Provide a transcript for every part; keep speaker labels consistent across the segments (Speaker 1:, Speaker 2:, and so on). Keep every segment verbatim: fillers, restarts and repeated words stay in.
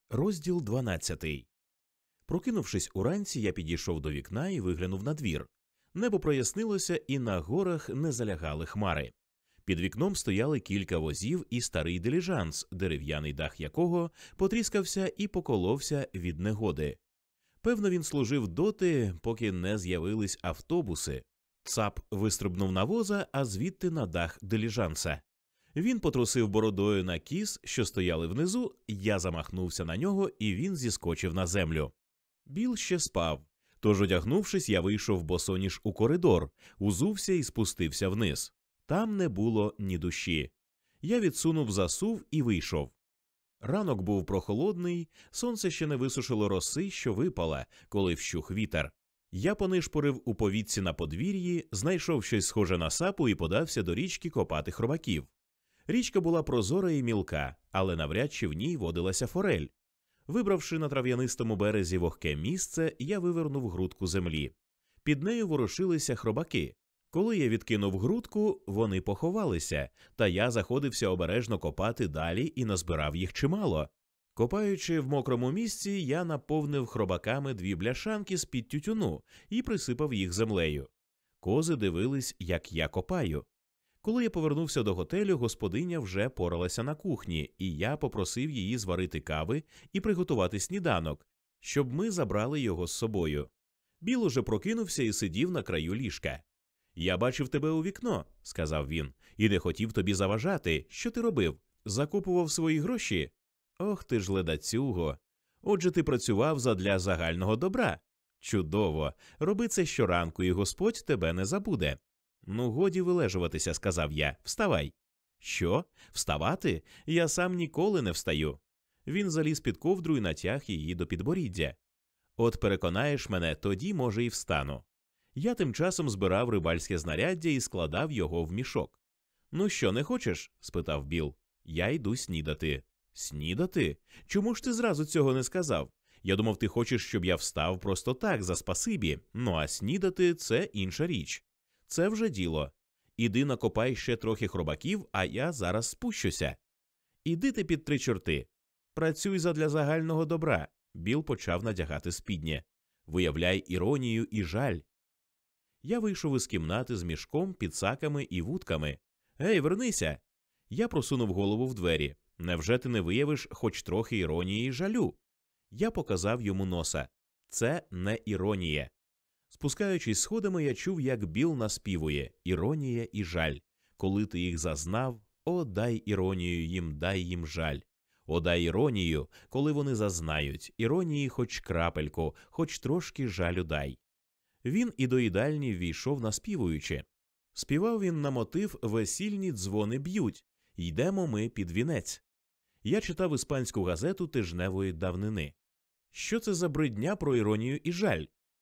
Speaker 1: Розділ дванадцятий. Прокинувшись уранці, я підійшов до вікна і виглянув на двір. Небо прояснилося, і на горах не залягали хмари. Під вікном стояли кілька возів і старий диліжанс, дерев'яний дах якого потріскався і поколовся від негоди. Певно, він служив доти, поки не з'явились автобуси. Цап вистрибнув на воза, а звідти на дах диліжанса. Він потрусив бородою на кіз, що стояли внизу, я замахнувся на нього, і він зіскочив на землю. Біл ще спав, тож, одягнувшись, я вийшов босоніж у коридор, узувся і спустився вниз. Там не було ні душі. Я відсунув засув і вийшов. Ранок був прохолодний, сонце ще не висушило роси, що випала, коли вщух вітер. Я понишпорив у повітці на подвір'ї, знайшов щось схоже на сапу і подався до річки копати хробаків. Річка була прозора і мілка, але навряд чи в ній водилася форель. Вибравши на трав'янистому березі вогке місце, я вивернув грудку землі. Під нею ворушилися хробаки. Коли я відкинув грудку, вони поховалися, та я заходився обережно копати далі і назбирав їх чимало. Копаючи в мокрому місці, я наповнив хробаками дві бляшанки з-під тютюну і присипав їх землею. Кози дивились, як я копаю. Коли я повернувся до готелю, господиня вже поралася на кухні, і я попросив її зварити кави і приготувати сніданок, щоб ми забрали його з собою. Біл уже прокинувся і сидів на краю ліжка. «Я бачив тебе у вікно», – сказав він, – «і не хотів тобі заважати. Що ти робив? Закупував свої гроші?» «Ох ти ж ледацюго! Отже, ти працював задля загального добра. Чудово! Роби це щоранку, і Господь тебе не забуде». «Ну, годі вилежуватися», – сказав я. «Вставай». «Що? Вставати? Я сам ніколи не встаю». Він заліз під ковдру і натяг її до підборіддя. «От переконаєш мене, тоді, може, і встану». Я тим часом збирав рибальське знаряддя і складав його в мішок. «Ну що, не хочеш?» – спитав Біл. «Я йду снідати». «Снідати? Чому ж ти зразу цього не сказав? Я думав, ти хочеш, щоб я встав просто так, за спасибі. Ну а снідати – це інша річ. Це вже діло. Іди накопай ще трохи хробаків, а я зараз спущуся». «Іди ти під три чорти. Працюй задля загального добра». Біл почав надягати спіднє. «Виявляй іронію і жаль». Я вийшов із кімнати з мішком, підсаками і вудками. «Гей, вернися!» Я просунув голову в двері. «Невже ти не виявиш хоч трохи іронії і жалю?» Я показав йому носа. Це не іронія. Спускаючись сходами, я чув, як Біл наспівує «Іронія і жаль». Коли ти їх зазнав, о, дай іронію їм, дай їм жаль. О, дай іронію, коли вони зазнають, іронії хоч крапельку, хоч трошки жалю дай. Він і до їдальні ввійшов наспівуючи. Співав він на мотив «Весільні дзвони б'ють, йдемо ми під вінець». Я читав іспанську газету тижневої давнини. Що це за бридня про іронію і жаль?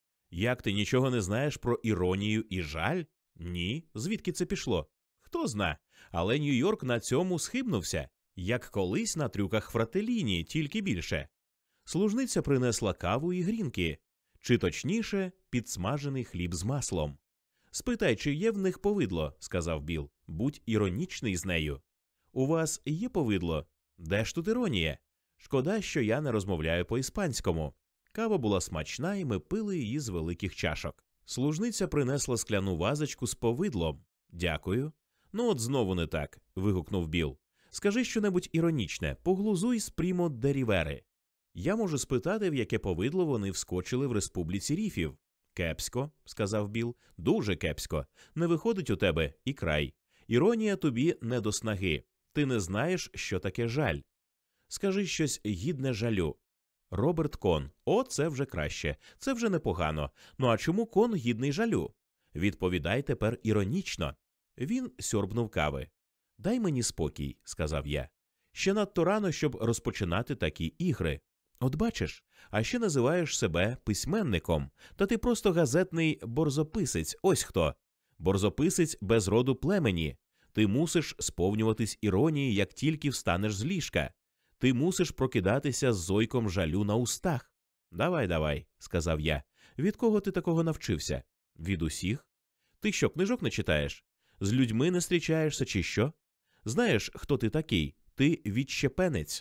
Speaker 1: Як ти нічого не знаєш про іронію і жаль? Ні. Звідки це пішло? Хто зна. Але Нью-Йорк на цьому схибнувся, як колись на трюках Фрателіні, тільки більше. Служниця принесла каву і грінки, чи точніше, підсмажений хліб з маслом. «Спитай, чи є в них повидло», – сказав Біл. «Будь іронічний з нею». «У вас є повидло? Де ж тут іронія? Шкода, що я не розмовляю по-іспанському». Кава була смачна, і ми пили її з великих чашок. Служниця принесла скляну вазочку з повидлом. «Дякую». «Ну от знову не так», – вигукнув Біл. «Скажи щонебудь іронічне, поглузуй з Прімо де Рівери». Я можу спитати, в яке повидло вони вскочили в республіці ріфів. «Кепсько», – сказав Біл, – «дуже кепсько. Не виходить у тебе і край. Іронія тобі не до снаги. Ти не знаєш, що таке жаль. Скажи щось гідне жалю». «Роберт Кон». «О, це вже краще. Це вже непогано. Ну а чому Кон гідний жалю?» «Відповідай тепер іронічно». Він сьорбнув кави. «Дай мені спокій», – сказав я. «Ще надто рано, щоб розпочинати такі ігри. От бачиш, а ще називаєш себе письменником. Та ти просто газетний борзописець, ось хто. Борзописець без роду племені. Ти мусиш сповнюватись іронії, як тільки встанеш з ліжка. Ти мусиш прокидатися з зойком жалю на устах». «Давай, давай», – сказав я. «Від кого ти такого навчився?» «Від усіх». «Ти що, книжок не читаєш? З людьми не зустрічаєшся чи що? Знаєш, хто ти такий? Ти відщепенець.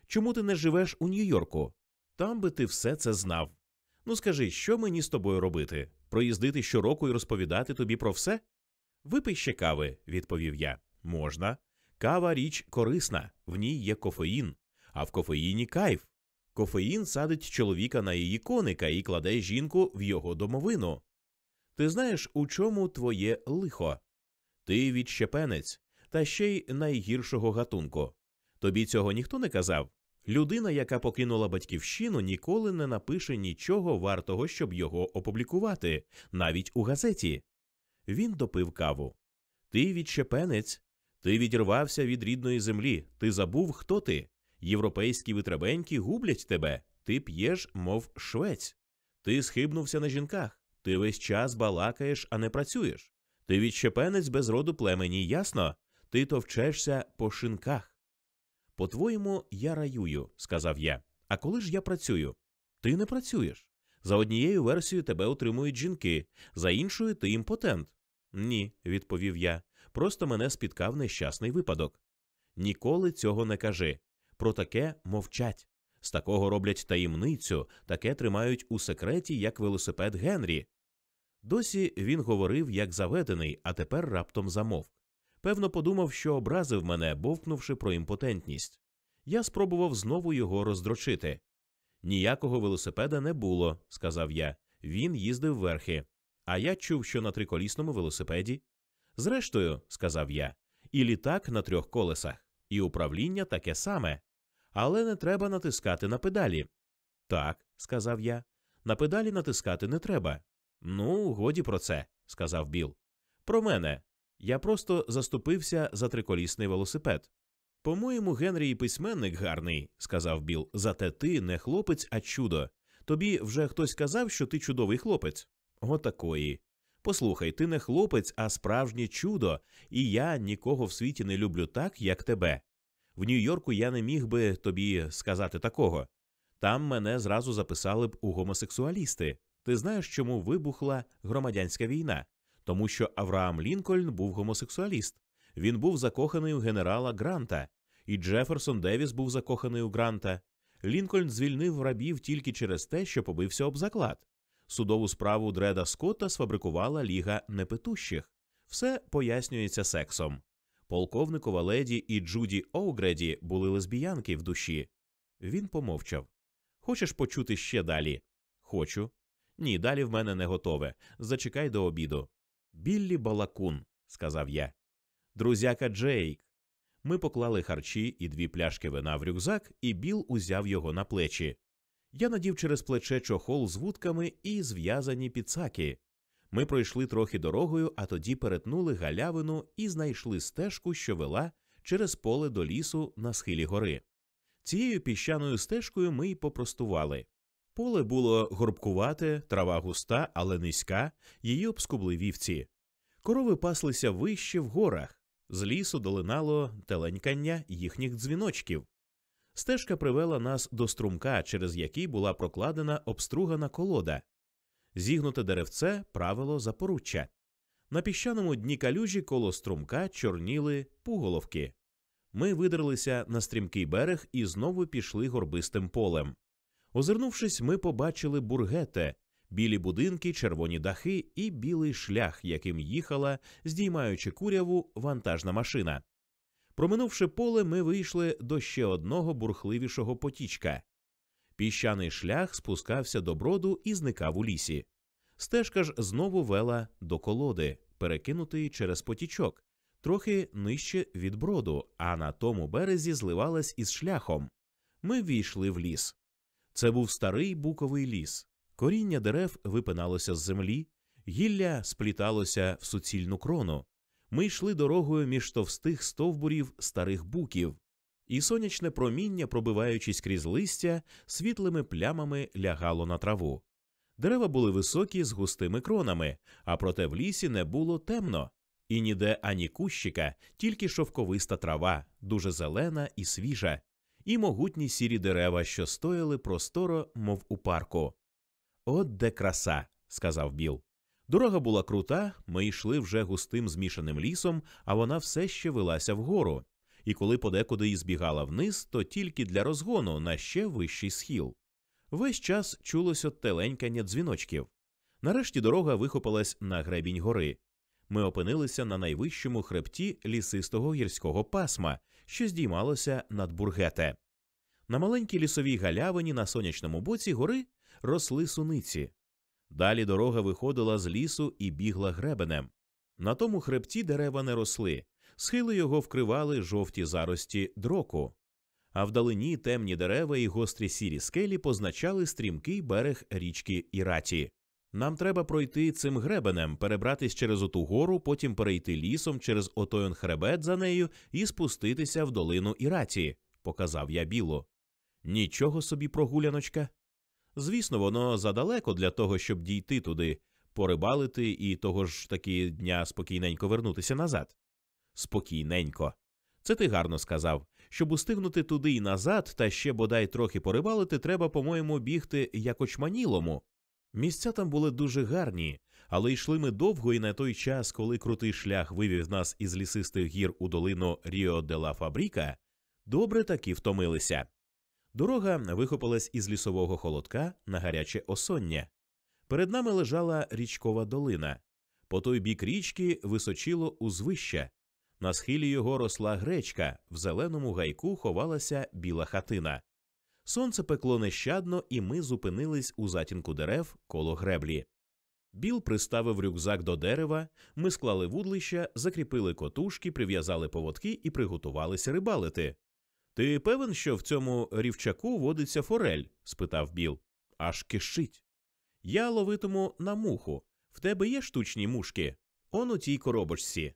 Speaker 1: Чому ти не живеш у Нью-Йорку? Там би ти все це знав. Ну скажи, що мені з тобою робити? Проїздити щороку і розповідати тобі про все? Випий ще кави, відповів я. Можна. Кава – річ корисна, в ній є кофеїн, а в кофеїні кайф. Кофеїн садить чоловіка на її коника і кладе жінку в його домовину. Ти знаєш, у чому твоє лихо? Ти відщепенець, та ще й найгіршого гатунку. Тобі цього ніхто не казав? Людина, яка покинула батьківщину, ніколи не напише нічого вартого, щоб його опублікувати, навіть у газеті. Він допив каву. Ти відщепенець. Ти відірвався від рідної землі. Ти забув, хто ти. Європейські витребеньки гублять тебе. Ти п'єш, мов швець. Ти схибнувся на жінках. Ти весь час балакаєш, а не працюєш. Ти відщепенець без роду племені, ясно? Ти товчешся по шинках. По-твоєму, я раюю, сказав я. А коли ж я працюю? Ти не працюєш. За однією версією тебе утримують жінки, за іншою ти імпотент. Ні, відповів я. Просто мене спіткав нещасний випадок. Ніколи цього не кажи. Про таке мовчать. З такого роблять таємницю, таке тримають у секреті, як велосипед Генрі. Досі він говорив, як заведений, а тепер раптом замовк. Певно, подумав, що образив мене, бовкнувши про імпотентність. Я спробував знову його роздрочити. «Ніякого велосипеда не було», – сказав я. Він їздив верхи. А я чув, що на триколісному велосипеді. «Зрештою», – сказав я, – і літак на трьох колесах, і управління таке саме. Але не треба натискати на педалі. «Так», – сказав я, – «на педалі натискати не треба». «Ну, годі про це», – сказав Біл. «Про мене. Я просто заступився за триколісний велосипед». «По-моєму, Генрі і письменник гарний», – сказав Біл, – «зате ти не хлопець, а чудо. Тобі вже хтось казав, що ти чудовий хлопець?» «Отакої. Послухай, ти не хлопець, а справжнє чудо, і я нікого в світі не люблю так, як тебе. В Нью-Йорку я не міг би тобі сказати такого. Там мене зразу записали б у гомосексуалісти. Ти знаєш, чому вибухла громадянська війна? Тому що Авраам Лінкольн був гомосексуаліст. Він був закоханий у генерала Гранта. І Джеферсон Девіс був закоханий у Гранта. Лінкольн звільнив рабів тільки через те, що побився об заклад. Судову справу Дреда Скотта сфабрикувала Ліга Непитущих. Все пояснюється сексом. Полковникова леді і Джуді Оугреді були лесбіянки в душі. Він помовчав. «Хочеш почути ще далі?» «Хочу». «Ні, далі в мене не готове. Зачекай до обіду». «Біллі Балакун», – сказав я. «Друзяка Джейк». Ми поклали харчі і дві пляшки вина в рюкзак, і Біл узяв його на плечі. Я надів через плече чохол з вудками і зв'язані підсаки. Ми пройшли трохи дорогою, а тоді перетнули галявину і знайшли стежку, що вела через поле до лісу на схилі гори. Цією піщаною стежкою ми й попростували. Поле було горбкувате, трава густа, але низька, її обскубли вівці. Корови паслися вище в горах. З лісу долинало теленькання їхніх дзвіночків. Стежка привела нас до струмка, через який була прокладена обстругана колода. Зігнуте деревце правило за поруччя. На піщаному дні калюжі коло струмка чорніли пуголовки. Ми видерлися на стрімкий берег і знову пішли горбистим полем. Озирнувшись, ми побачили бургете, білі будинки, червоні дахи і білий шлях, яким їхала, здіймаючи куряву, вантажна машина. Проминувши поле, ми вийшли до ще одного бурхливішого потічка. Піщаний шлях спускався до броду і зникав у лісі. Стежка ж знову вела до колоди, перекинутої через потічок, трохи нижче від броду, а на тому березі зливалась із шляхом. Ми ввійшли в ліс. Це був старий буковий ліс. Коріння дерев випиналося з землі, гілля спліталося в суцільну крону. Ми йшли дорогою між товстих стовбурів старих буків, і сонячне проміння, пробиваючись крізь листя, світлими плямами лягало на траву. Дерева були високі, з густими кронами, а проте в лісі не було темно. І ніде ані кущика, тільки шовковиста трава, дуже зелена і свіжа, і могутні сірі дерева, що стояли просторо, мов у парку. «От де краса», – сказав Біл. Дорога була крута, ми йшли вже густим змішаним лісом, а вона все ще велася вгору. І коли подекуди і збігала вниз, то тільки для розгону на ще вищий схил. Весь час чулося теленькання дзвіночків. Нарешті дорога вихопилась на гребінь гори. Ми опинилися на найвищому хребті лісистого гірського пасма, що здіймалося над Бургете. На маленькій лісовій галявині на сонячному боці гори росли суниці. Далі дорога виходила з лісу і бігла гребенем. На тому хребті дерева не росли, схили його вкривали жовті зарості дроку. А вдалині темні дерева і гострі сірі скелі позначали стрімкий берег річки Іраті. «Нам треба пройти цим гребенем, перебратись через оту гору, потім перейти лісом через отой он хребет за нею і спуститися в долину Іраті», – показав я Білу. «Нічого собі прогуляночка. Звісно, воно задалеко для того, щоб дійти туди, порибалити і того ж таки дня спокійненько вернутися назад». «Спокійненько. Це ти гарно сказав. Щоб устигнути туди і назад, та ще бодай трохи порибалити, треба, по-моєму, бігти як очманілому». Місця там були дуже гарні, але йшли ми довго, і на той час, коли крутий шлях вивів нас із лісистих гір у долину Ріо-де-ла-Фабріка, добре таки втомилися. Дорога вихопилась із лісового холодка на гаряче осоння. Перед нами лежала річкова долина. По той бік річки височило узвище. На схилі його росла гречка, в зеленому гайку ховалася біла хатина. Сонце пекло нещадно, і ми зупинились у затінку дерев коло греблі. Біл приставив рюкзак до дерева, ми склали вудлища, закріпили котушки, прив'язали поводки і приготувалися рибалити. «Ти певен, що в цьому рівчаку водиться форель?» – спитав Біл. «Аж кишить. Я ловитиму на муху. В тебе є штучні мушки? Он у тій коробочці».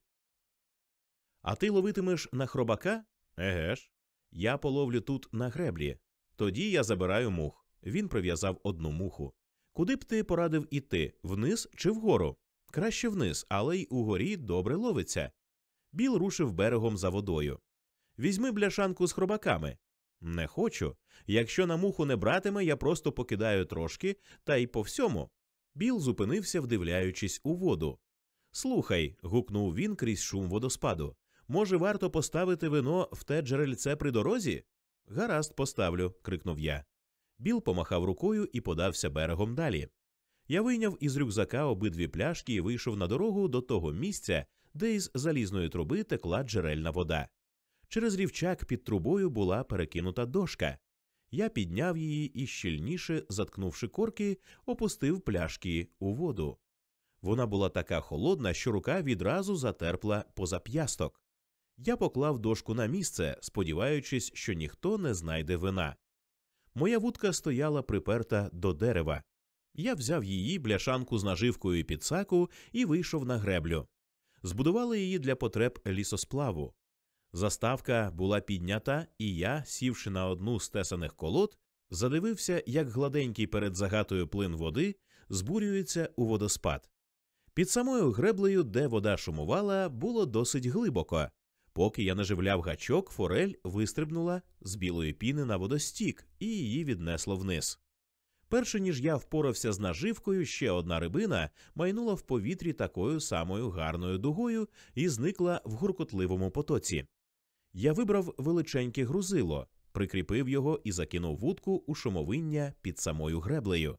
Speaker 1: «А ти ловитимеш на хробака?» «Еге ж. Я половлю тут на греблі. Тоді я забираю мух». Він прив'язав одну муху. «Куди б ти порадив іти, вниз чи вгору?» «Краще вниз, але й угорі добре ловиться». Біл рушив берегом за водою. «Візьми бляшанку з хробаками». «Не хочу. Якщо на муху не братиме, я просто покидаю трошки, та й по всьому». Біл зупинився, вдивляючись у воду. «Слухай», – гукнув він крізь шум водоспаду, – «може, варто поставити вино в те джерельце при дорозі?» «Гаразд, поставлю», – крикнув я. Біл помахав рукою і подався берегом далі. Я вийняв із рюкзака обидві пляшки і вийшов на дорогу до того місця, де із залізної труби текла джерельна вода. Через рівчак під трубою була перекинута дошка. Я підняв її і, щільніше заткнувши корки, опустив пляшки у воду. Вона була така холодна, що рука відразу затерпла позап'ясток. Я поклав дошку на місце, сподіваючись, що ніхто не знайде вина. Моя вудка стояла приперта до дерева. Я взяв її, бляшанку з наживкою і підсаку і вийшов на греблю. Збудували її для потреб лісосплаву. Заставка була піднята, і я, сівши на одну з тесаних колод, задивився, як гладенький перед загатою плин води збурюється у водоспад. Під самою греблею, де вода шумувала, було досить глибоко. Поки я наживляв гачок, форель вистрибнула з білої піни на водостік, і її віднесло вниз. Перше ніж я впорався з наживкою, ще одна рибина майнула в повітрі такою самою гарною дугою і зникла в гуркотливому потоці. Я вибрав величеньке грузило, прикріпив його і закинув вудку у шумовиння під самою греблею.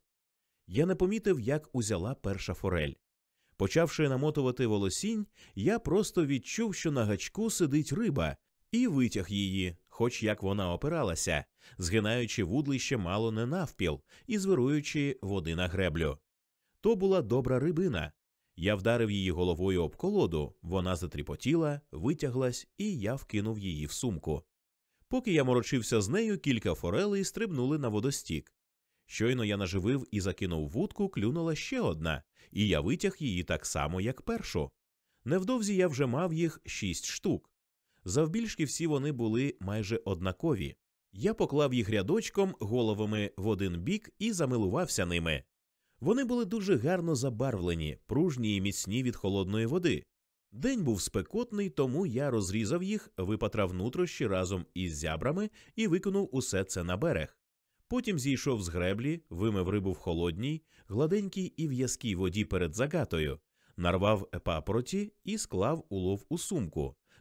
Speaker 1: Я не помітив, як узяла перша форель. Почавши намотувати волосінь, я просто відчув, що на гачку сидить риба, і витяг її, хоч як вона опиралася, згинаючи вудлище мало не навпіл і звируючи води на греблю. То була добра рибина. Я вдарив її головою об колоду, вона затріпотіла, витяглась, і я вкинув її в сумку. Поки я морочився з нею, кілька форелей стрибнули на водостік. Щойно я наживив і закинув вудку, клюнула ще одна, і я витяг її так само, як першу. Невдовзі я вже мав їх шість штук. Завбільшки всі вони були майже однакові. Я поклав їх рядочком головами в один бік і замилувався ними. Вони були дуже гарно забарвлені, пружні і міцні від холодної води. День був спекотний, тому я розрізав їх, випатрав нутрощі разом із зябрами і викинув усе це на берег. Потім зійшов з греблі, вимив рибу в холодній, гладенькій і в'язкій воді перед загатою, нарвав папороті і склав улов у сумку,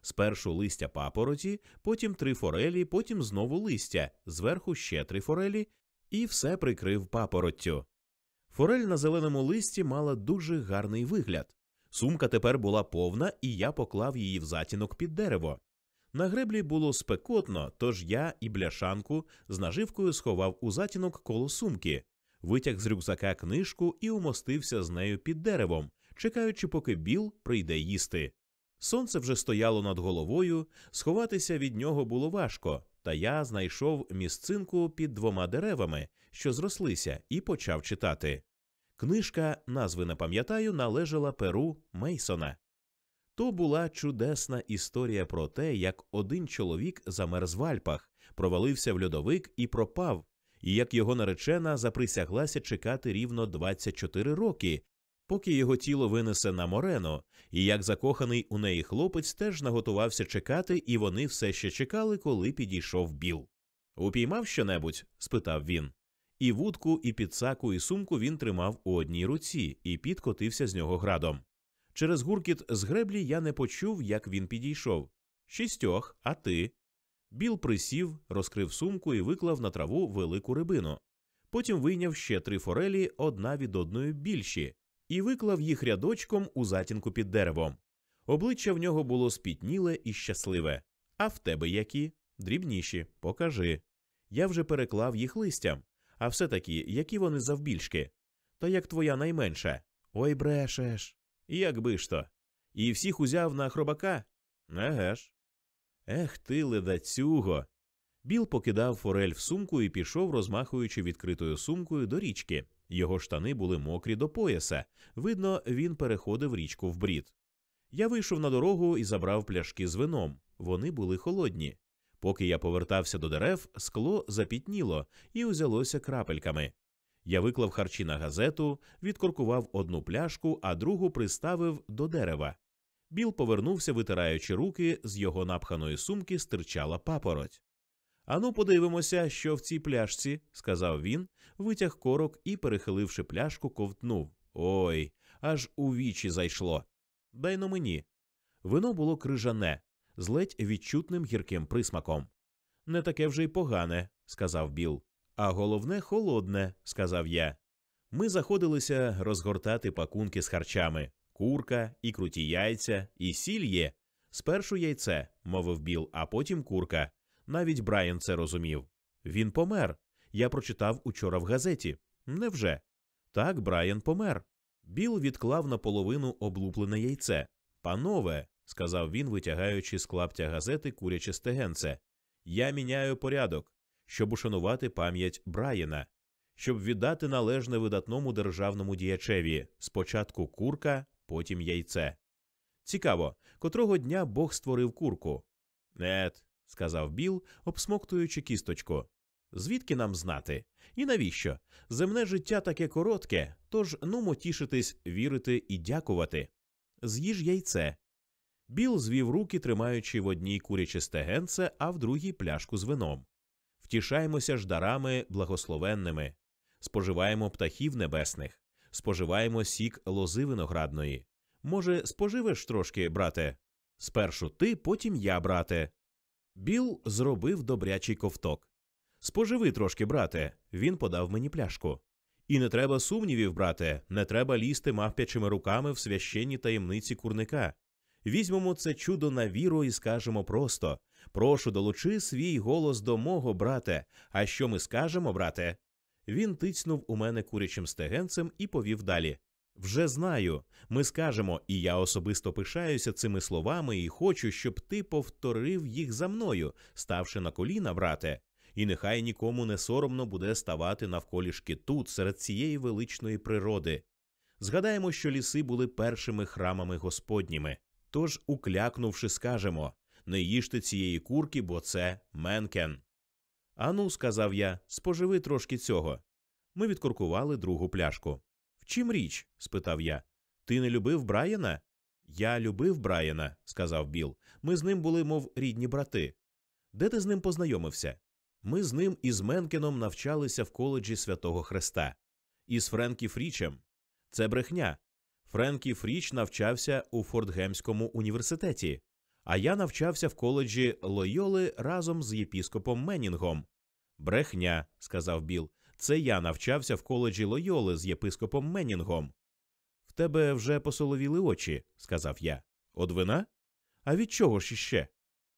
Speaker 1: Спершу листя папороті, потім три форелі, потім знову листя, зверху ще три форелі, і все прикрив папороттю. Форель на зеленому листі мала дуже гарний вигляд. Сумка тепер була повна, і я поклав її в затінок під дерево. На греблі було спекотно, тож я і бляшанку з наживкою сховав у затінок коло сумки, витяг з рюкзака книжку і умостився з нею під деревом, чекаючи, поки Біл прийде їсти. Сонце вже стояло над головою, сховатися від нього було важко, та я знайшов місцинку під двома деревами, що зрослися, і почав читати. Книжка, назви не пам'ятаю, належала перу Мейсона. То була чудесна історія про те, як один чоловік замерз в Альпах, провалився в льодовик і пропав, і як його наречена заприсяглася чекати рівно двадцять чотири роки, поки його тіло винесе на Морену, і як закоханий у неї хлопець теж наготувався чекати, і вони все ще чекали, коли підійшов Біл. «Упіймав що-небудь?» – спитав він. І вудку, і підсаку, і сумку він тримав у одній руці, і піт котився з нього градом. Через гуркіт з греблі я не почув, як він підійшов. «Шістьох, а ти?» Біл присів, розкрив сумку і виклав на траву велику рибину. Потім вийняв ще три форелі, одна від одної більші, і виклав їх рядочком у затінку під деревом. Обличчя в нього було спітніле і щасливе. «А в тебе які?» «Дрібніші. Покажи». Я вже переклав їх листям. «А все-таки, які вони завбільшки?» «Та як твоя найменша?» «Ой, брешеш». «Якби ж то. І всіх узяв на хробака?» «Еге ж». «Ех ти, ледацюго!» Біл покидав форель в сумку і пішов, розмахуючи відкритою сумкою, до річки. Його штани були мокрі до пояса. Видно, він переходив річку вбрід. Я вийшов на дорогу і забрав пляшки з вином. Вони були холодні. Поки я повертався до дерев, скло запітніло і узялося крапельками. Я виклав харчі на газету, відкоркував одну пляшку, а другу приставив до дерева. Біл повернувся, витираючи руки, з його напханої сумки стирчала папороть. «Ану, подивимося, що в цій пляшці», – сказав він, витяг корок і, перехиливши пляшку, ковтнув. «Ой, аж у вічі зайшло. Дай-но мені». Вино було крижане, з ледь відчутним гірким присмаком. «Не таке вже й погане», – сказав Біл. «А головне – холодне», – сказав я. Ми заходилися розгортати пакунки з харчами. Курка, і круті яйця, і сіль є. «Спершу яйце», – мовив Біл, – «а потім курка». Навіть Брайан це розумів. «Він помер. Я прочитав учора в газеті». «Невже?» «Так, Брайан помер». Біл відклав наполовину облуплене яйце. «Панове», – сказав він, витягаючи з клаптя газети куряче стегенце, – «я міняю порядок, щоб ушанувати пам'ять Брайана, щоб віддати належне видатному державному діячеві. Спочатку курка, потім яйце». «Цікаво, котрого дня Бог створив курку?» «Ет», – сказав Біл, обсмоктуючи кісточку. «Звідки нам знати? І навіщо? Земне життя таке коротке, тож нумо тішитись, вірити і дякувати. З'їж яйце». Біл звів руки, тримаючи в одній куряче стегенце, а в другій пляшку з вином. «Втішаймося ж дарами благословенними. Споживаємо птахів небесних. Споживаємо сік лози виноградної. Може, споживеш трошки, брате? Спершу ти, потім я, брате». Біл зробив добрячий ковток. «Споживи трошки, брате», – він подав мені пляшку. «І не треба сумнівів, брате, не треба лізти мавпячими руками в священні таємниці курника. Візьмемо це чудо на віру і скажемо просто: прошу, долучи свій голос до мого, брате. А що ми скажемо, брате?» Він тицьнув у мене курячим стегенцем і повів далі. «Вже знаю. Ми скажемо, і я особисто пишаюся цими словами і хочу, щоб ти повторив їх за мною, ставши на коліна, брате. І нехай нікому не соромно буде ставати навколішки тут, серед цієї величної природи. Згадаємо, що ліси були першими храмами Господніми. Тож, уклякнувши, скажемо: не їжте цієї курки, бо це Менкен». «Ану», – сказав я, – «споживи трошки цього». Ми відкоркували другу пляшку. «В чим річ?» – спитав я. «Ти не любив Брайана?» «Я любив Брайана», – сказав Біл. «Ми з ним були, мов рідні брати». «Де ти з ним познайомився?» «Ми з ним і з Менкеном навчалися в коледжі Святого Хреста. І з Френкі Фрічем». «Це брехня. Френкі Фріч навчався у Фортгемському університеті. А я навчався в коледжі Лойоли разом з єпіскопом Меннінгом. Брехня, сказав Біл. Це я навчався в коледжі Лойоли з єпископом Меннінгом. В тебе вже посоловіли очі, сказав я. Од вина? А від чого ж іще?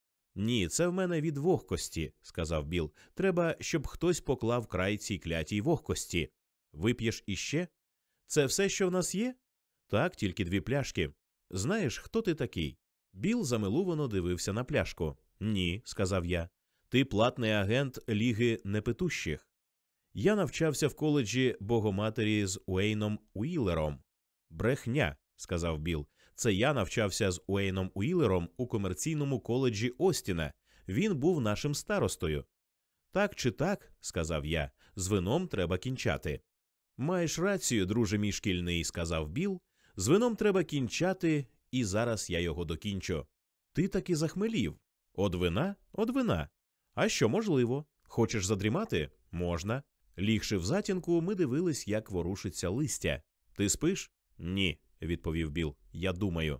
Speaker 1: Ні, це в мене від вогкості, сказав Біл. Треба, щоб хтось поклав край цій клятій вогкості. Вип'єш іще? Це все, що в нас є? Так, тільки дві пляшки. Знаєш, хто ти такий? Біл замилувано дивився на пляшку. Ні, сказав я. Ти платний агент Ліги Непитущих. Я навчався в коледжі Богоматері з Уейном Уілером. Брехня, сказав Біл. Це я навчався з Уейном Уілером у комерційному коледжі Остіна. Він був нашим старостою. Так чи так, сказав я, з вином треба кінчати. Маєш рацію, друже мій шкільний, сказав Біл. З вином треба кінчати, і зараз я його докінчу. Ти таки захмелів. Од вина? Од вина. А що, можливо? Хочеш задрімати? Можна. Лігши в затінку, ми дивились, як ворушиться листя. Ти спиш? Ні, відповів Біл. Я думаю.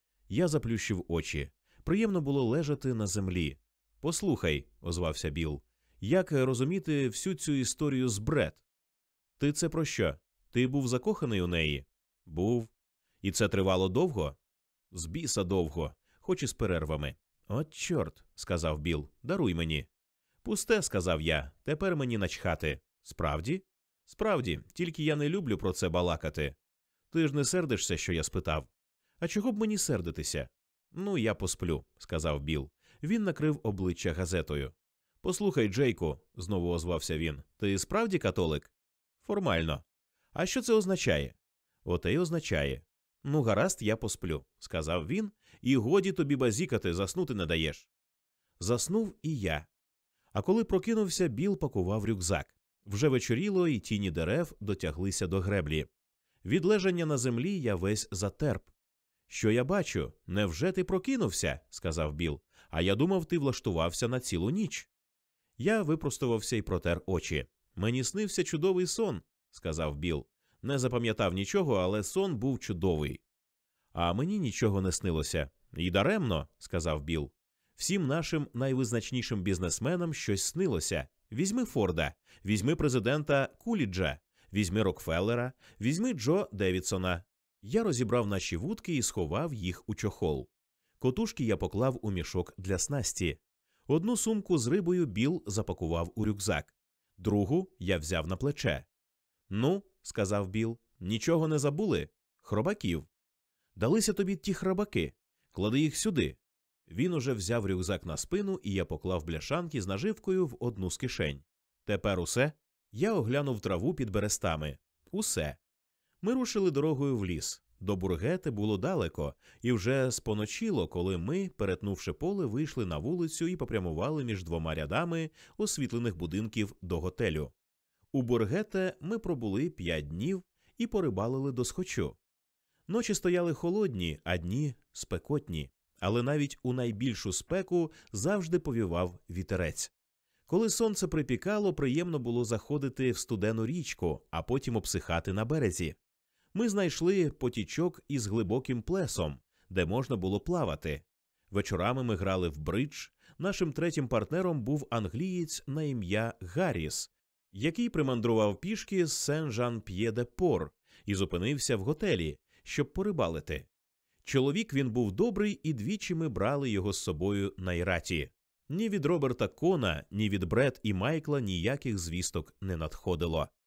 Speaker 1: Я заплющив очі. Приємно було лежати на землі. Послухай, озвався Біл, як розуміти всю цю історію з Бред? Ти це про що? Ти був закоханий у неї? Був. І це тривало довго? З біса довго, хоч і з перервами. От чорт, сказав Біл, даруй мені. Пусте, сказав я, тепер мені начхати. Справді? Справді, тільки я не люблю про це балакати. Ти ж не сердишся, що я спитав? А чого б мені сердитися? Ну, я посплю, сказав Біл. Він накрив обличчя газетою. Послухай, Джейку, знову озвався він, ти справді католик? Формально. А що це означає? Оте й означає. Ну, гаразд, я посплю, сказав він, і годі тобі базікати, заснути не даєш. Заснув і я. А коли прокинувся, Біл пакував рюкзак. Вже вечоріло, і тіні дерев дотяглися до греблі. Від лежання на землі я весь затерп. Що я бачу? Невже ти прокинувся? Сказав Біл. А я думав, ти влаштувався на цілу ніч. Я випростувався і протер очі. Мені снився чудовий сон, сказав Біл. Не запам'ятав нічого, але сон був чудовий. А мені нічого не снилося. І даремно, сказав Біл. Всім нашим найвизначнішим бізнесменам щось снилося. Візьми Форда, візьми президента Куліджа, візьми Рокфеллера, візьми Джо Девідсона. Я розібрав наші вудки і сховав їх у чохол. Котушки я поклав у мішок для снасті. Одну сумку з рибою Біл запакував у рюкзак. Другу я взяв на плече. «Ну, – сказав Біл, – нічого не забули? Хробаків. Далися тобі ті хробаки. Клади їх сюди». Він уже взяв рюкзак на спину, і я поклав бляшанки з наживкою в одну з кишень. «Тепер усе?» Я оглянув траву під берестами. «Усе». Ми рушили дорогою в ліс. До Бургети було далеко, і вже споночило, коли ми, перетнувши поле, вийшли на вулицю і попрямували між двома рядами освітлених будинків до готелю. У Бургете ми пробули п'ять днів і порибалили до схочу. Ночі стояли холодні, а дні – спекотні. Але навіть у найбільшу спеку завжди повівав вітерець. Коли сонце припікало, приємно було заходити в студену річку, а потім обсихати на березі. Ми знайшли потічок із глибоким плесом, де можна було плавати. Вечорами ми грали в бридж. Нашим третім партнером був англієць на ім'я Гарріс, який примандрував пішки з Сен-Жан-П'є-де-Пор і зупинився в готелі, щоб порибалити. Чоловік він був добрий, і двічі ми брали його з собою на Іраті. Ні від Роберта Кона, ні від Бред і Майкла ніяких звісток не надходило.